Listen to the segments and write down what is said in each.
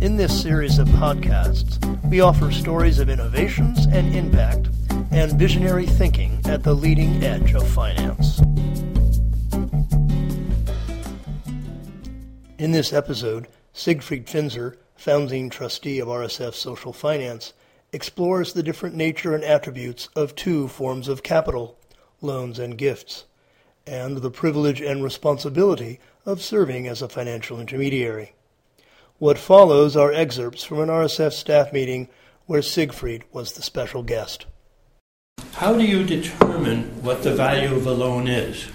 In this series of podcasts, we offer stories of innovations and impact and visionary thinking at the leading edge of finance. In this episode, Siegfried Finzer, founding trustee of RSF Social Finance, explores the different nature and attributes of two forms of capital, loans and gifts, and the privilege and responsibility of serving as a financial intermediary. What follows are excerpts from an RSF staff meeting where Siegfried was the special guest. How do you determine what the value of a loan is?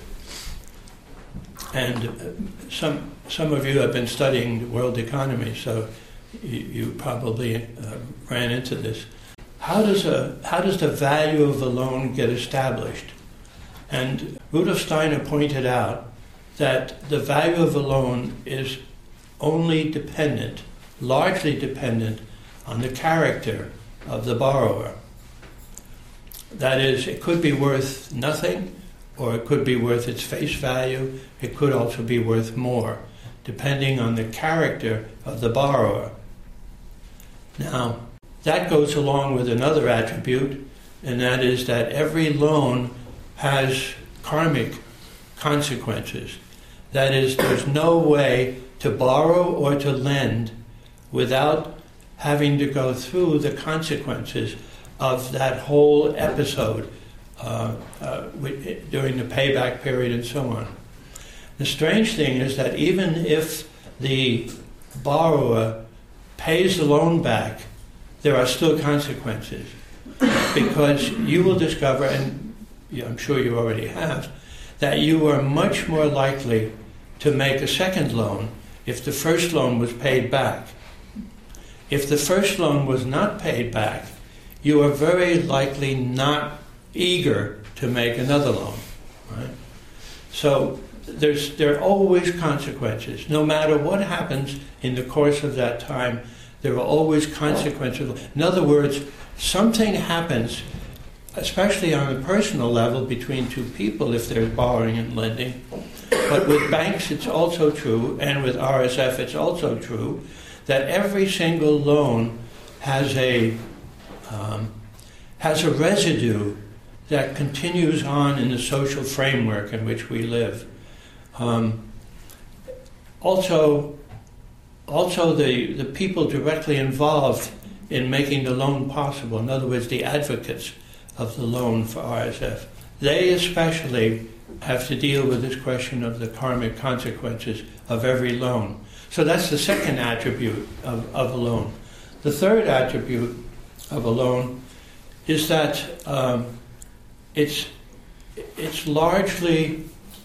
And some of you have been studying the world economy, so you probably ran into this. How does the value of a loan get established? And Rudolf Steiner pointed out that the value of a loan is only largely dependent on the character of the borrower. That is, it could be worth nothing, or it could be worth its face value. It could also be worth more, depending on the character of the borrower. Now, that goes along with another attribute, and that is that every loan has karmic consequences. That is, there's no way to borrow or to lend without having to go through the consequences of that whole episode during the payback period and so on. The strange thing is that even if the borrower pays the loan back, there are still consequences, because you will discover, and I'm sure you already have, that you are much more likely to make a second loan if the first loan was paid back. If the first loan was not paid back, you are very likely not eager to make another loan, right? So there are always consequences. No matter what happens in the course of that time, there are always consequences. In other words, something happens, especially on a personal level between two people if there's borrowing and lending. But with banks it's also true, and with RSF it's also true, that every single loan has a residue that continues on in the social framework in which we live. Also the people directly involved in making the loan possible, in other words, the advocates of the loan for RSF, they especially have to deal with this question of the karmic consequences of every loan. So that's the second attribute of a loan. The third attribute of a loan is that it's largely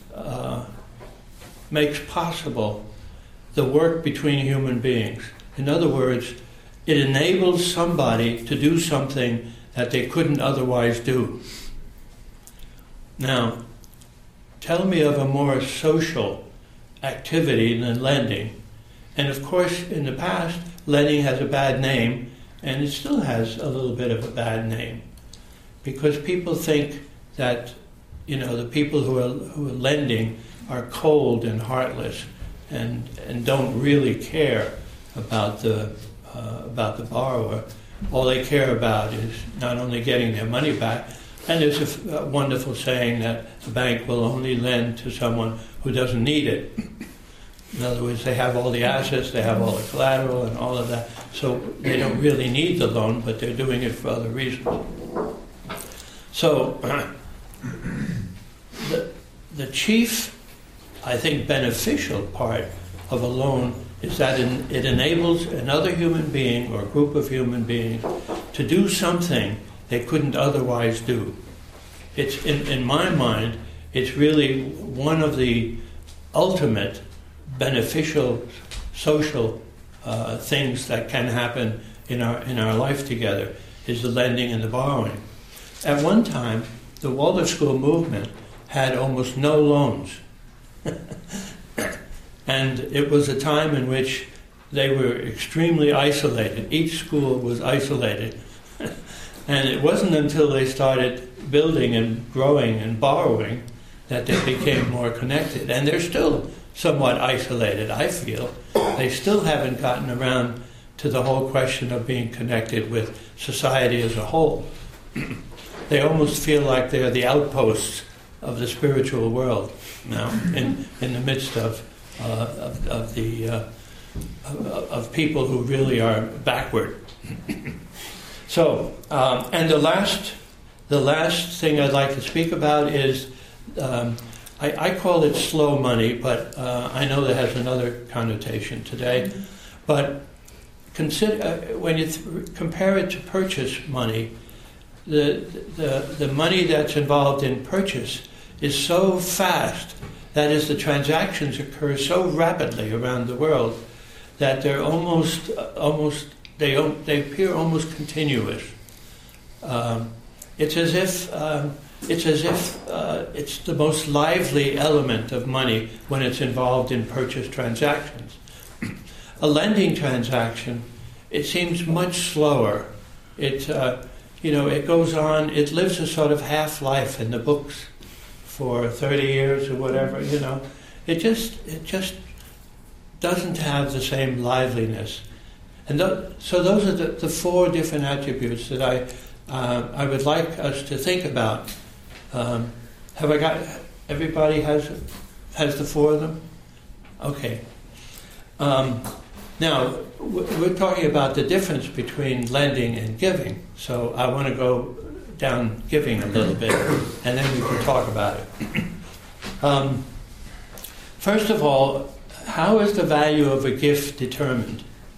makes possible the work between human beings. In other words, it enables somebody to do something that they couldn't otherwise do. Now, tell me of a more social activity than lending. And of course, in the past, lending has a bad name, and it still has a little bit of a bad name, because people think that, the people who are lending are cold and heartless and don't really care about the borrower. All they care about is not only getting their money back, and there's a wonderful saying that the bank will only lend to someone who doesn't need it. In other words, they have all the assets, they have all the collateral and all of that, so they don't really need the loan, but they're doing it for other reasons. So the chief, I think, beneficial part of a loan is that it enables another human being or a group of human beings to do something they couldn't otherwise do. It's in my mind, it's really one of the ultimate beneficial social things that can happen in our life together, is the lending and the borrowing. At one time, the Waldorf School movement had almost no loans. And it was a time in which they were extremely isolated. Each school was isolated. And it wasn't until they started building and growing and borrowing that they became more connected. And they're still somewhat isolated, I feel. They still haven't gotten around to the whole question of being connected with society as a whole. They almost feel like they're the outposts of the spiritual world now, in the midst of people who really are backward. So, and the last thing I'd like to speak about is, I call it slow money, but I know that has another connotation today. But consider when you compare it to purchase money, the money that's involved in purchase is so fast. That is, the transactions occur so rapidly around the world that they're they appear almost continuous. It's as if it's the most lively element of money when it's involved in purchase transactions. A lending transaction, it seems much slower. It goes on. It lives a sort of half-life in the books for 30 years or whatever. It just doesn't have the same liveliness. And so those are the four different attributes that I would like us to think about. Have I got everybody has the four of them? Okay. Now we're talking about the difference between lending and giving. So I want to go down giving a little bit, and then we can talk about it. First of all, how is the value of a gift determined?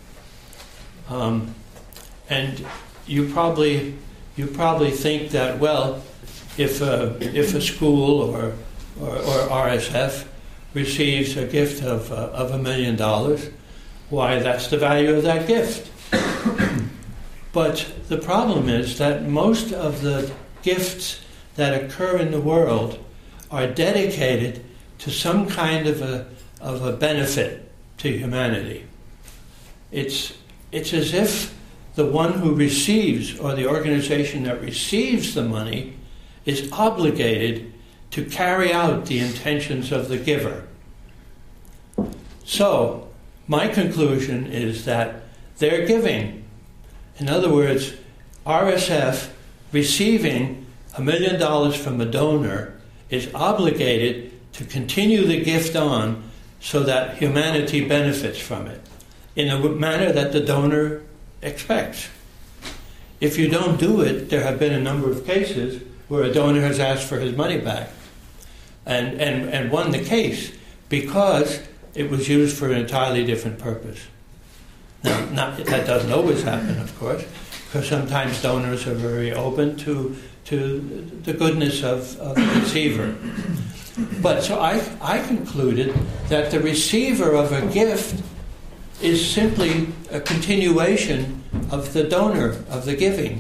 And you probably think that, well, if a school or RSF receives a gift of $1 million, why, that's the value of that gift. But the problem is that most of the gifts that occur in the world are dedicated to some kind of a benefit to humanity. It's as if the one who receives, or the organization that receives the money, is obligated to carry out the intentions of the giver. So, my conclusion is that they're giving. In other words, RSF receiving $1 million from a donor is obligated to continue the gift on so that humanity benefits from it in a manner that the donor expects. If you don't do it, there have been a number of cases where a donor has asked for his money back and won the case because it was used for an entirely different purpose. Now, that doesn't always happen, of course, because sometimes donors are very open to the goodness of the receiver. But so I concluded that the receiver of a gift is simply a continuation of the donor, of the giving.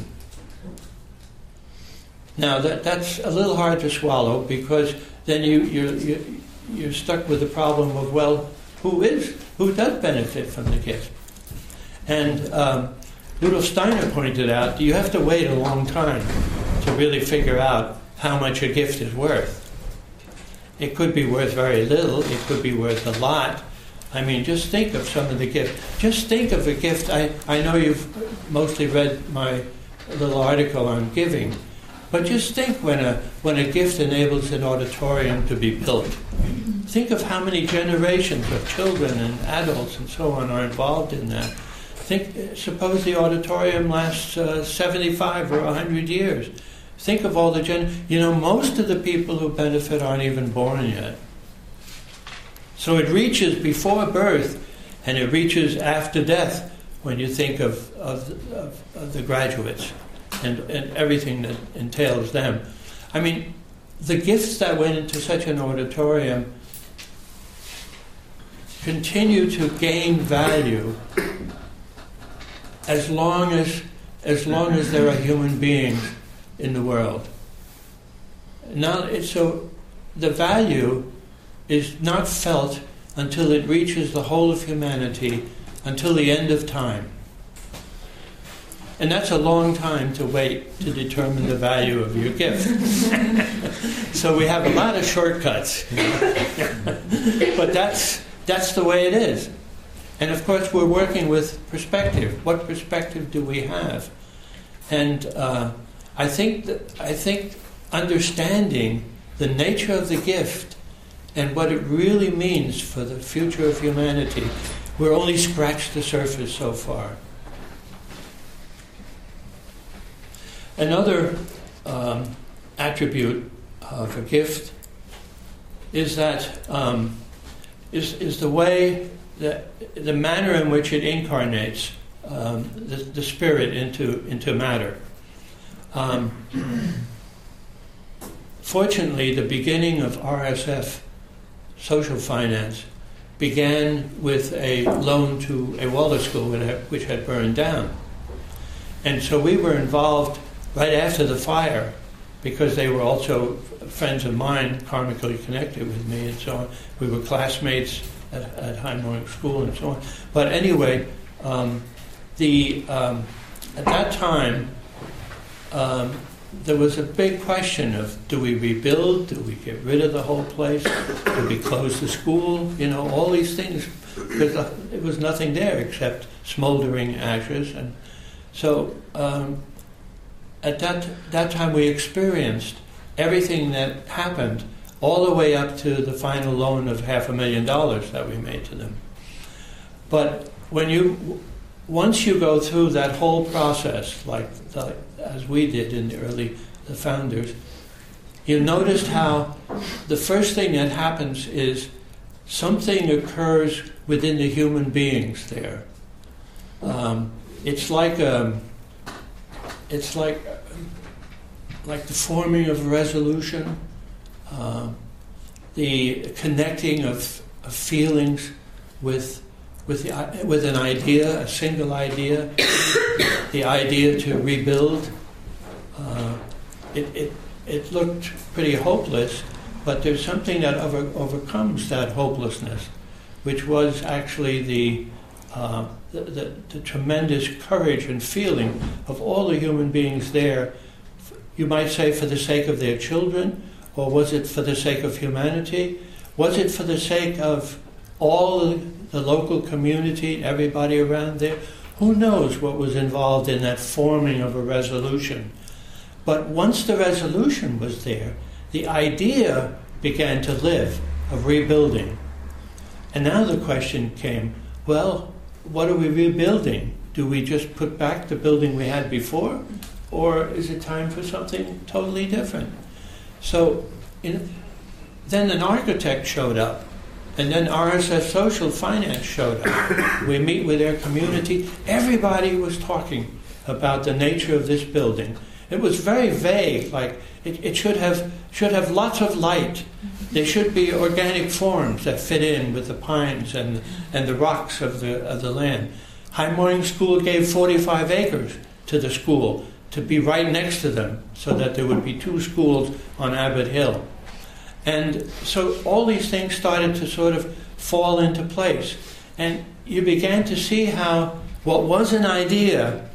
Now, that's a little hard to swallow, because then you're stuck with the problem of, well, who does benefit from the gift? And Rudolf Steiner pointed out, you have to wait a long time to really figure out how much a gift is worth. It could be worth very little, it could be worth a lot. I mean, just think of some of the gifts. Just think of a gift. I know you've mostly read my little article on giving, but just think when a gift enables an auditorium to be built. Think of how many generations of children and adults and so on are involved in that. Suppose the auditorium lasts 75 or 100 years. Think of all the most of the people who benefit aren't even born yet. So it reaches before birth, and it reaches after death when you think of the graduates and everything that entails them. I mean, the gifts that went into such an auditorium continue to gain value as long as there are human beings in the world. So the value is not felt until it reaches the whole of humanity, until the end of time. And that's a long time to wait to determine the value of your gift. So we have a lot of shortcuts. But that's the way it is. And of course, we're working with perspective. What perspective do we have? And I think understanding the nature of the gift and what it really means for the future of humanity, we're only scratched the surface so far. Another attribute of a gift is that is the way, the manner in which it incarnates the spirit into matter. Fortunately, the beginning of RSF social finance began with a loan to a Waldorf school which had burned down. And so we were involved right after the fire, because they were also friends of mine, karmically connected with me and so on. We were classmates at High Morning School and so on. But anyway, at that time, there was a big question of, do we rebuild? Do we get rid of the whole place? Do we close the school? You know, all these things, because there was nothing there except smoldering ashes. And so at that time we experienced everything that happened, all the way up to the final loan of $500,000 that we made to them. But once you go through that whole process, as we did in the founders, you noticed how the first thing that happens is something occurs within the human beings there. It's like the forming of a resolution, the connecting of feelings with an idea, a single idea, the idea to rebuild. It looked pretty hopeless, but there's something that overcomes that hopelessness, which was actually the tremendous courage and feeling of all the human beings there. You might say for the sake of their children, or was it for the sake of humanity? Was it for the sake of all the local community, everybody around there? Who knows what was involved in that forming of a resolution? But once the resolution was there, the idea began to live of rebuilding. And now the question came, well, what are we rebuilding? Do we just put back the building we had before? Or is it time for something totally different? So then an architect showed up, and then RSF Social Finance showed up. We meet with their community. Everybody was talking about the nature of this building. It was very vague, like it should have lots of light. There should be organic forms that fit in with the pines and the rocks of the land. High Morning School gave 45 acres to the school to be right next to them, so that there would be two schools on Abbott Hill. And so all these things started to sort of fall into place. And you began to see how what was an idea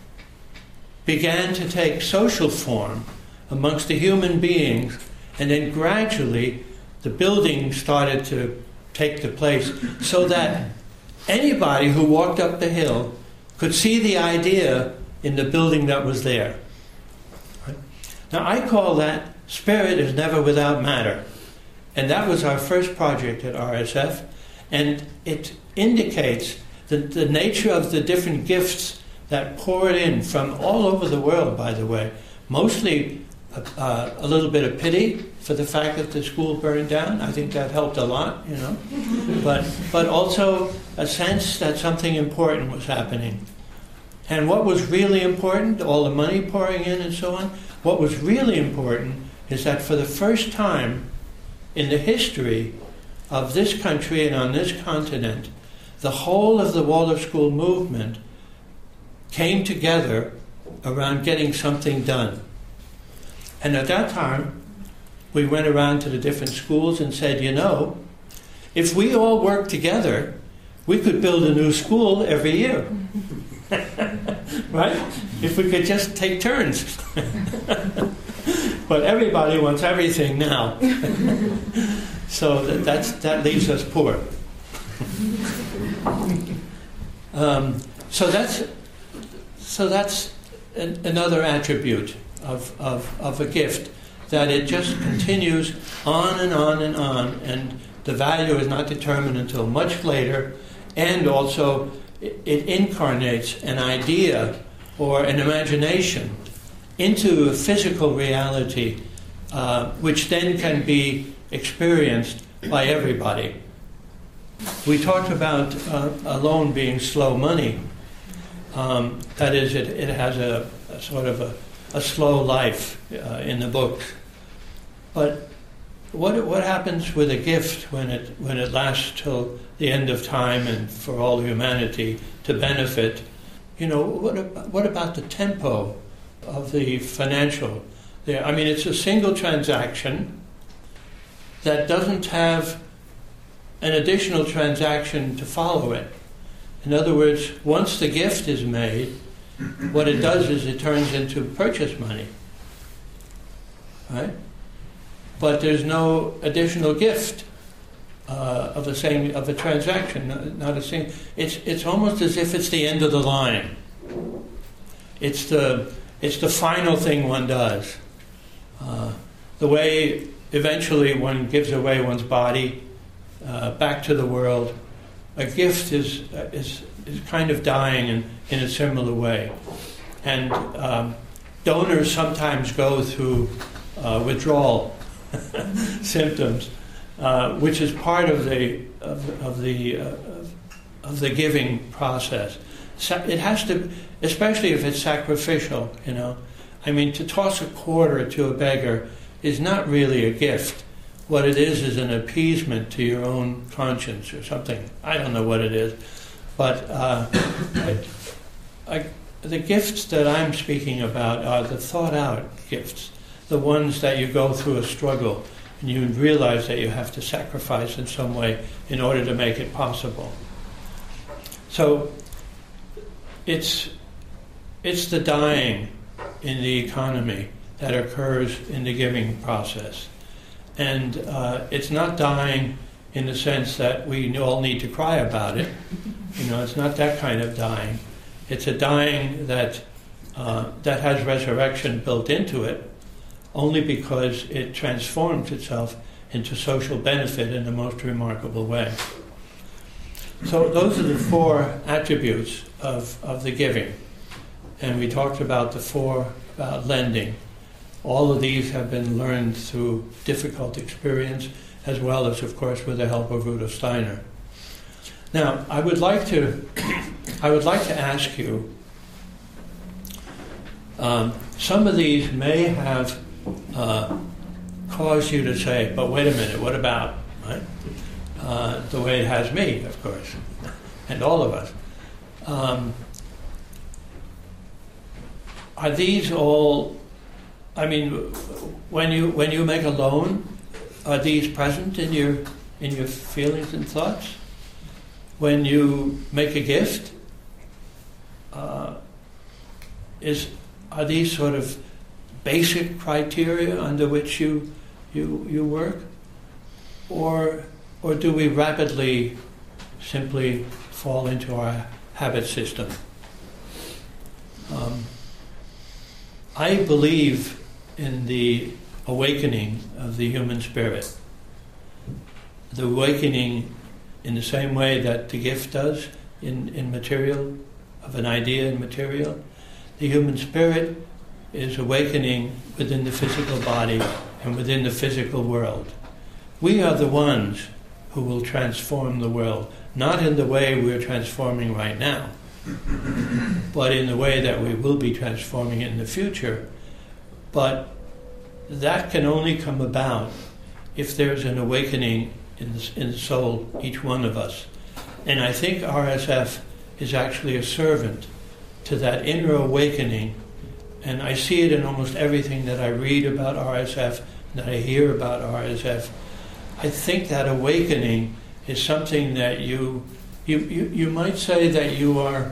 began to take social form amongst the human beings, and then gradually the building started to take the place, so that anybody who walked up the hill could see the idea in the building that was there. Right? Now I call that spirit is never without matter. And that was our first project at RSF, and it indicates the nature of the different gifts that poured in from all over the world, by the way. Mostly a little bit of pity for the fact that the school burned down. I think that helped a lot, you know. But also a sense that something important was happening. And what was really important, all the money pouring in and so on, what was really important is that for the first time in the history of this country and on this continent, the whole of the Waldorf School movement came together around getting something done. And at that time, we went around to the different schools and said, you know, if we all work together, we could build a new school every year. Right? If we could just take turns. But everybody wants everything now. So that leaves us poor. So that's another attribute of a gift, that it just continues on and on and on, and the value is not determined until much later, and also it incarnates an idea or an imagination into a physical reality, which then can be experienced by everybody. We talked about a loan being slow money. That is, it has a sort of a slow life in the book. But what happens with a gift when it lasts till the end of time and for all humanity to benefit? What about the tempo of the financial? I mean, it's a single transaction that doesn't have an additional transaction to follow it. In other words, once the gift is made, what it does is it turns into purchase money, right? But there's no additional gift of a transaction, not a single. It's almost as if it's the end of the line. It's the final thing one does. The way eventually one gives away one's body back to the world, a gift is kind of dying in a similar way. And donors sometimes go through withdrawal symptoms, which is part of the giving process. It has to, especially if it's sacrificial. I mean, to toss a quarter to a beggar is not really a gift. What it is an appeasement to your own conscience or something. I don't know what it is, but the gifts that I'm speaking about are the thought-out gifts, the ones that you go through a struggle and you realize that you have to sacrifice in some way in order to make it possible. So it's the dying in the economy that occurs in the giving process. And it's not dying in the sense that we all need to cry about it. It's not that kind of dying. It's a dying that has resurrection built into it, only because it transforms itself into social benefit in the most remarkable way. So those are the four attributes of the giving. And we talked about the four about lending. All of these have been learned through difficult experience, as well as, of course, with the help of Rudolf Steiner. Now, I would like to ask you. Some of these may have caused you to say, "But wait a minute, what about?" Right? The way it has me, of course, and all of us. Are these all? I mean, when you make a loan, are these present in your feelings and thoughts? When you make a gift, are these sort of basic criteria under which you work, or do we rapidly simply fall into our habit system? I believe in the awakening of the human spirit. The awakening in the same way that the gift does in material, of an idea in material. The human spirit is awakening within the physical body and within the physical world. We are the ones who will transform the world, not in the way we're transforming right now, but in the way that we will be transforming it in the future. But that can only come about if there's an awakening in the soul, each one of us. And I think RSF is actually a servant to that inner awakening. And I see it in almost everything that I read about RSF, that I hear about RSF. I think that awakening is something that you might say that you are,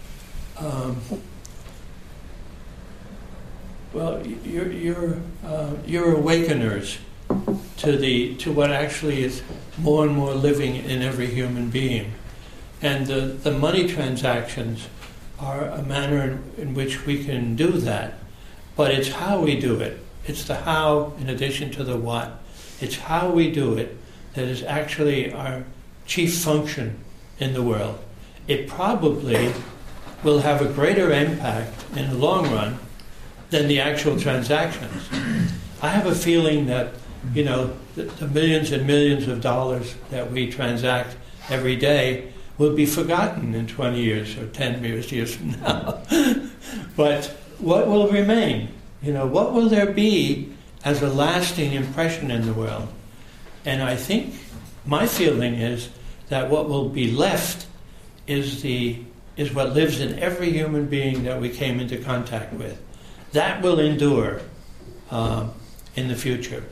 you're awakeners to what actually is more and more living in every human being. And the money transactions are a manner in which we can do that. But it's how we do it. It's the how in addition to the what. It's how we do it that is actually our chief function in the world. It probably will have a greater impact in the long run than the actual transactions. I have a feeling that, the millions and millions of dollars that we transact every day will be forgotten in 20 years or 10 years from now. But what will remain? What will there be as a lasting impression in the world? And I think my feeling is that what will be left is what lives in every human being that we came into contact with. That will endure in the future.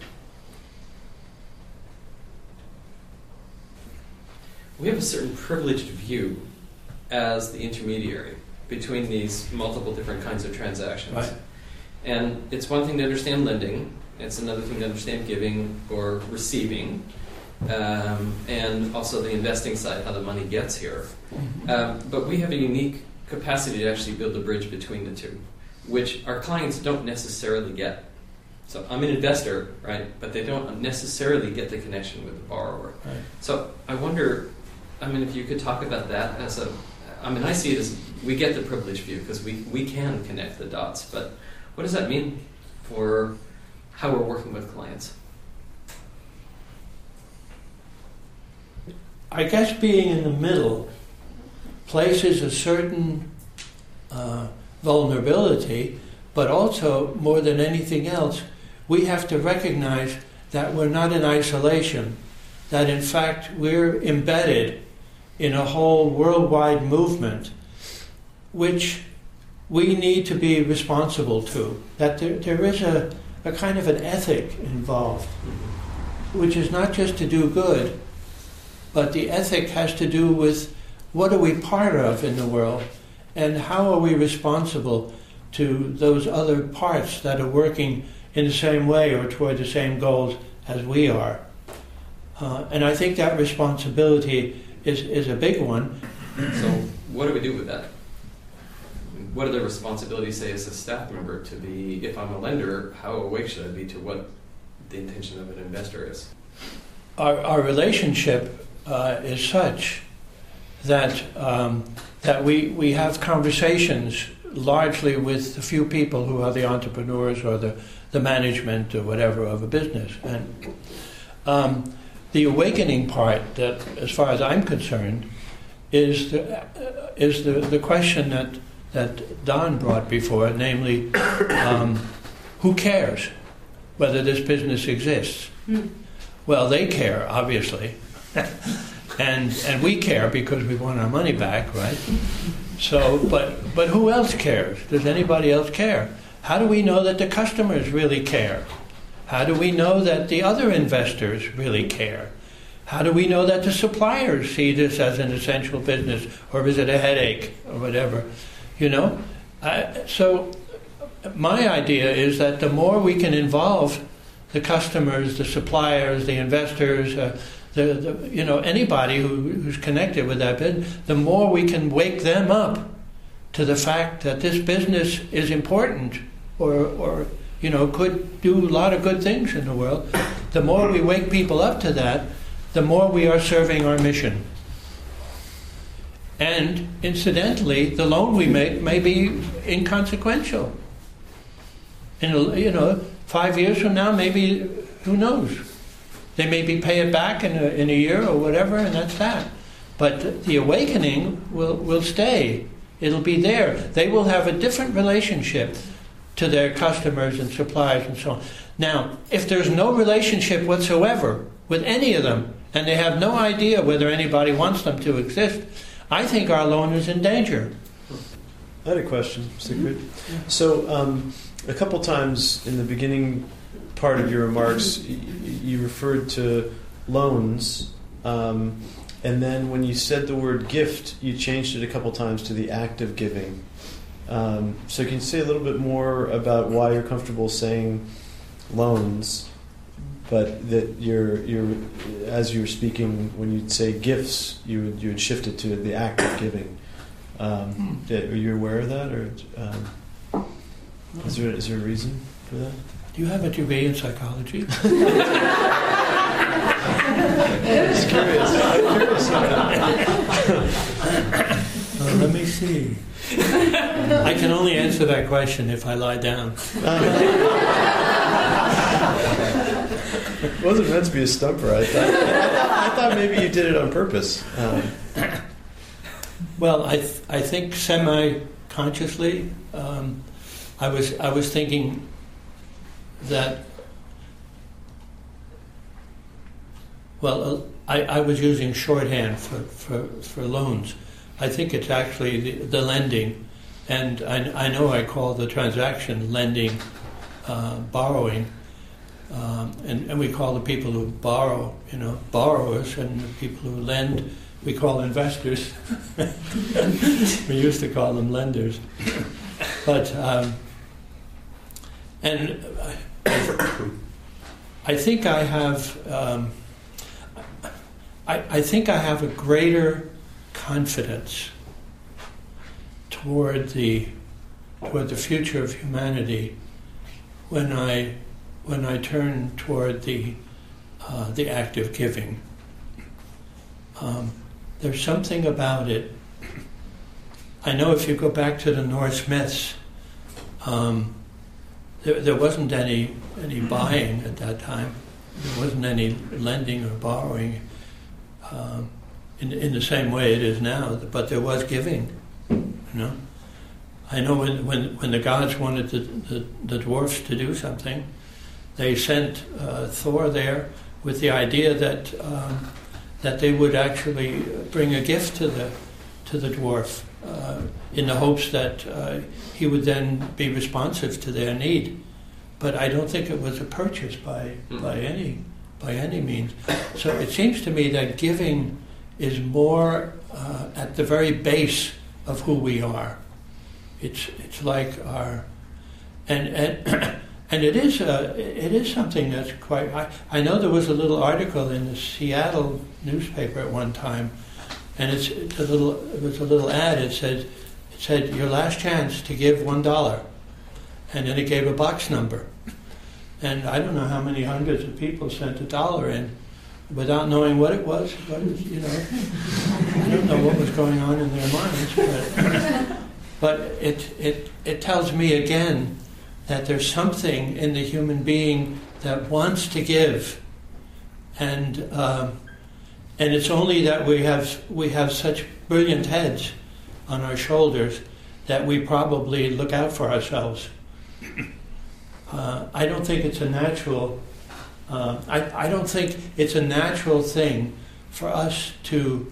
We have a certain privileged view as the intermediary between these multiple different kinds of transactions. Right. And it's one thing to understand lending, it's another thing to understand giving or receiving, and also the investing side, how the money gets here. But we have a unique capacity to actually build a bridge between the two, which our clients don't necessarily get. So I'm an investor, right? But they don't necessarily get the connection with the borrower. Right. So I wonder, if you could talk about that as I see it as we get the privileged view because we can connect the dots, but what does that mean for how we're working with clients? I guess being in the middle places a certain vulnerability, but also, more than anything else, we have to recognize that we're not in isolation, that in fact we're embedded in a whole worldwide movement which we need to be responsible to, that there is a kind of an ethic involved, which is not just to do good, but the ethic has to do with what are we part of in the world, and how are we responsible to those other parts that are working in the same way or toward the same goals as we are. And I think that responsibility is a big one. So what do we do with that? What are the responsibilities, say, as a staff member to be, if I'm a lender, how awake should I be to what the intention of an investor is? Our relationship is such that we have conversations largely with the few people who are the entrepreneurs or the management or whatever of a business. And the awakening part, that, as far as I'm concerned, is the question that Don brought before, namely, who cares whether this business exists? Well, they care, obviously, and we care because we want our money back, right? So, but who else cares? Does anybody else care? How do we know that the customers really care? How do we know that the other investors really care? How do we know that the suppliers see this as an essential business, or is it a headache, or whatever? So my idea is that the more we can involve the customers, the suppliers, the investors, anybody who's connected with that business, the more we can wake them up to the fact that this business is important, or could do a lot of good things in the world. The more we wake people up to that, the more we are serving our mission. And incidentally, the loan we make may be inconsequential. 5 years from now, maybe, who knows? They maybe pay it back in a year or whatever, and that's that. But the awakening will stay. It'll be there. They will have a different relationship to their customers and suppliers and so on. Now, if there's no relationship whatsoever with any of them, and they have no idea whether anybody wants them to exist, I think our loan is in danger. I had a question, Siegfried. Mm-hmm. So, a couple times in the beginning part of your remarks, you referred to loans, and then when you said the word gift, you changed it a couple times to the act of giving. So can you say a little bit more about why you're comfortable saying loans? but that you're as you were speaking, when you'd say gifts, you would shift it to the act of giving. Are you aware of that, or is there a reason for that? Do you have a degree in psychology? Just curious. Let me see. I can only answer that question if I lie down. It wasn't meant to be a stumper. I thought maybe you did it on purpose. Well, I think semi-consciously, I was thinking that. Well, I was using shorthand for loans. I think it's actually the lending, and I know I call the transaction lending, borrowing, and we call the people who borrow, borrowers, and the people who lend, we call investors. We used to call them lenders, but and I think I have. I think I have a greater confidence toward the future of humanity when I turn toward the act of giving. There's something about it. I know if you go back to the Norse myths, there wasn't any buying at that time. There wasn't any lending or borrowing. In the same way it is now, but there was giving, I know when the gods wanted the dwarfs to do something, they sent Thor there with the idea that they would actually bring a gift to the dwarf in the hopes that he would then be responsive to their need. But I don't think it was a purchase by any means. So it seems to me that giving is more at the very base of who we are. It's like our, and it is something that's quite. I know there was a little article in the Seattle newspaper at one time, and it was a little ad. It said your last chance to give $1, and then it gave a box number. And I don't know how many hundreds of people sent $1 in without knowing what it was. I don't know what was going on in their minds, but it tells me again that there's something in the human being that wants to give, and it's only that we have such brilliant heads on our shoulders that we probably look out for ourselves. I don't think it's a natural. I don't think it's a natural thing for us to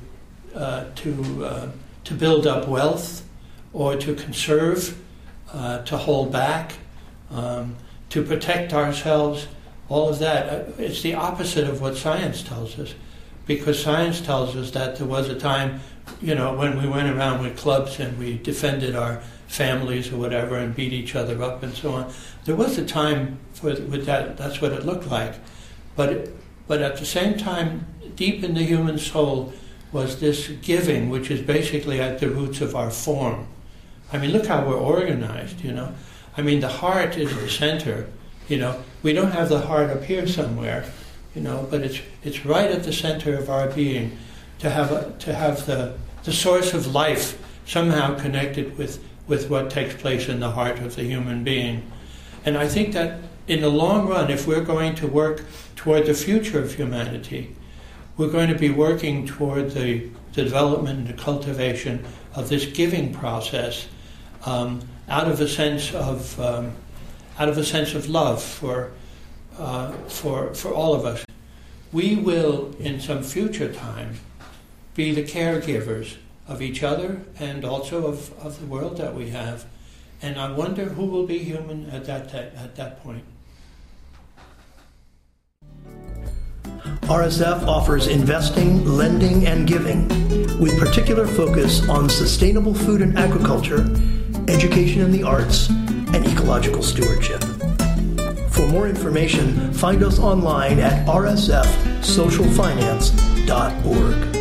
build up wealth, or to conserve, to hold back, to protect ourselves. All of that. It's the opposite of what science tells us, because science tells us that there was a time, when we went around with clubs and we defended our families or whatever and beat each other up and so on. There was a time with that. That's what it looked like, but at the same time, deep in the human soul was this giving, which is basically at the roots of our form. I mean, look how we're organized. I mean, the heart is the center. We don't have the heart up here somewhere. But it's right at the center of our being, to have the source of life somehow connected with what takes place in the heart of the human being. And I think that in the long run, if we're going to work toward the future of humanity, we're going to be working toward the development and the cultivation of this giving process, out of a sense of love for all of us. We will, in some future time, be the caregivers of each other and also of the world that we have. And I wonder who will be human at that point. RSF offers investing, lending, and giving, with particular focus on sustainable food and agriculture, education in the arts, and ecological stewardship. For more information, find us online at rsfsocialfinance.org.